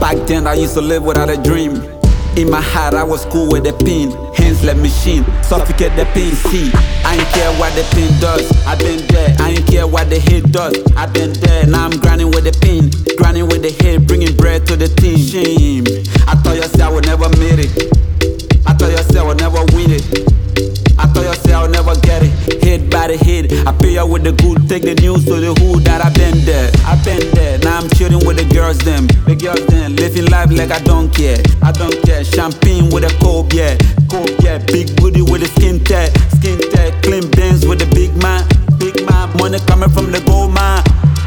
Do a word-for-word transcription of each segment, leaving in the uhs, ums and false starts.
Back then I used to live without a dream. In my heart I was cool with the pin. Hands like machine, suffocate the pain. See, I ain't care what the pin does. I been there, I ain't care what the hit does. I been there, now I'm grinding with the pin. Grinding with the hit, bringing bread to the team. Shame, I thought you said I would never make it. I thought you said I would never win it. I thought you said I would never get it. Hit by the hit, I pay you with the good. Take the news to the hood that I been there. I been there, now I'm chilling with the girls them. The girls them, living life like I don't care. I don't care, champagne with a cold, yeah. Cold, yeah, big booty with the skin tag. Skin tag, clean Benz with the big man. Big man, money coming from the gold mine.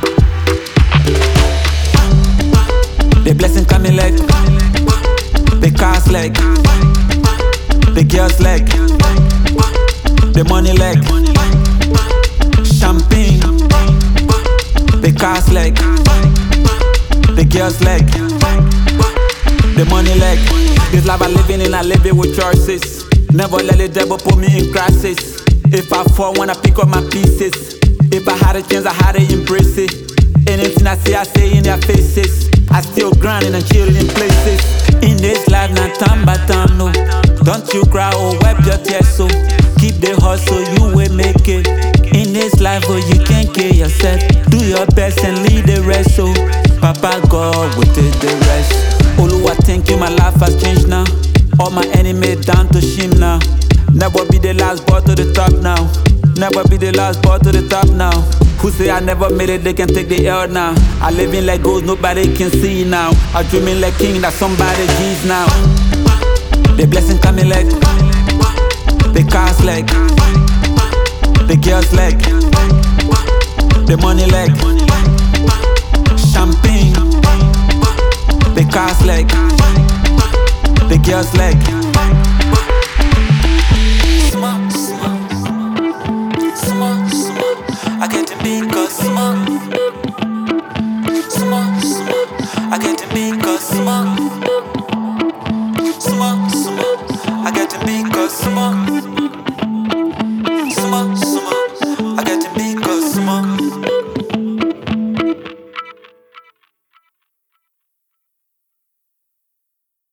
The blessing coming like the cars like the girls like the money like champagne. The cars like the girls like the money like. This life I living in, I live it with choices. Never let the devil put me in crisis. If I fall, when I pick up my pieces. If I had a chance, I had to embrace it. Anything I say, I say in their faces. I still grinding and chilling in places. In this life, not time by time, no. Don't you cry or wipe your tears, so keep the hustle, you will make it. In this life, oh, you can't kill yourself. Do your best and leave the rest, so Papa God will take the rest. Oluwa, thank you, my life has changed now. All my enemies down to shame now. Never be the last boy to the top now. Never be the last boy to the top now. Who say I never made it, they can take the L now. I living like ghosts, nobody can see now. I dreaming like king, that somebody G's now. The blessing coming like the cars like the girls like the money like champagne. The cars like the girls like